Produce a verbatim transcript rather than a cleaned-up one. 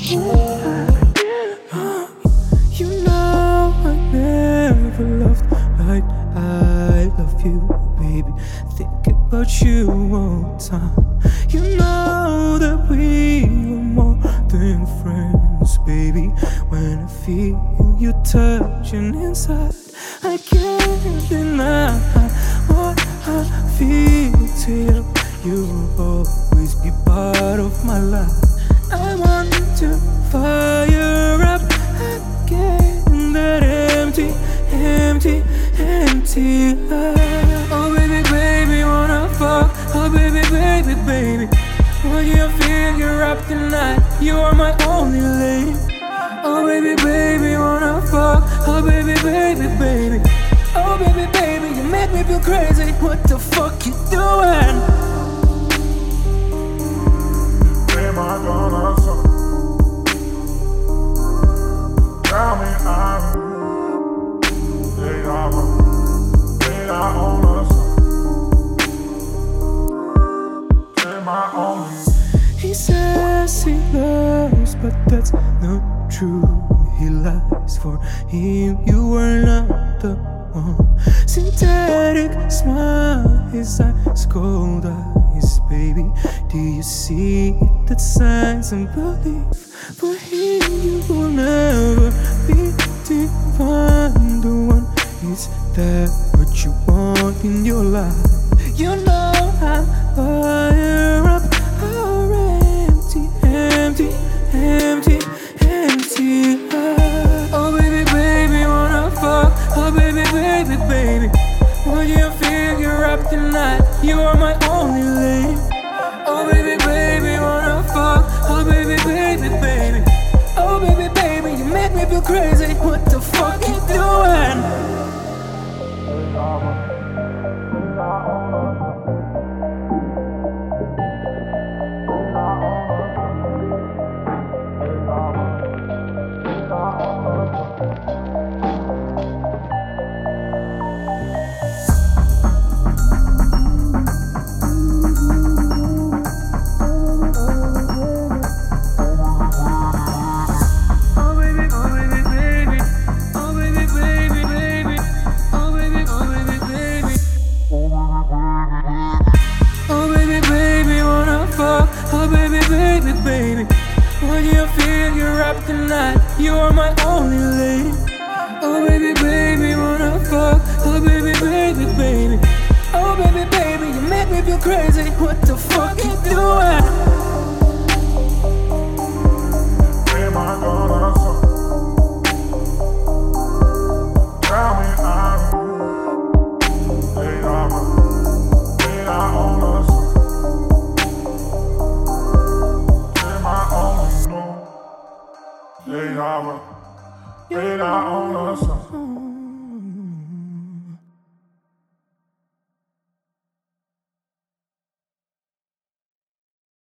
You know I never loved like I love you, baby. Think about you all the time. You know that we were more than friends, baby. When I feel you touching inside, I can't deny what I feel to you. You'll always be part of my life. I want to fire up again that empty, empty, empty life. Oh baby, baby, wanna fuck. Oh baby, baby, baby, when you feel you're up tonight, you are my only lady. Oh baby, baby, wanna fuck. Oh baby, baby, baby, oh baby, baby, you make me feel crazy. What the fuck you doing? Am I gonna suck? Tell me I'm Did I Did I own a son? Am I only? He says he loves, but that's not true. He lies. For him you were not the one. Synthetic smile, his eyes, cold eyes, baby. Do you see that signs and belief? For him you will never be divine. The one, is that what you want in your life? You know I'm fire up, or empty, empty, empty, empty life. Oh baby, baby, wanna fuck. Oh baby, baby, baby, when you feel you're up tonight, you are my only lady. Oh baby, baby, wanna fuck. Oh baby, baby, baby, oh baby, baby, you make me feel crazy. What the fuck you doing? Baby, when you feel you're up tonight, you are my only lady. Oh baby, baby, wanna fuck. Oh baby, baby, baby, oh baby, baby, you make me feel crazy. What the fuck you doing? Am I gonna suck? Tell me I'm Did I Did I own a son? Did I, did I own a son?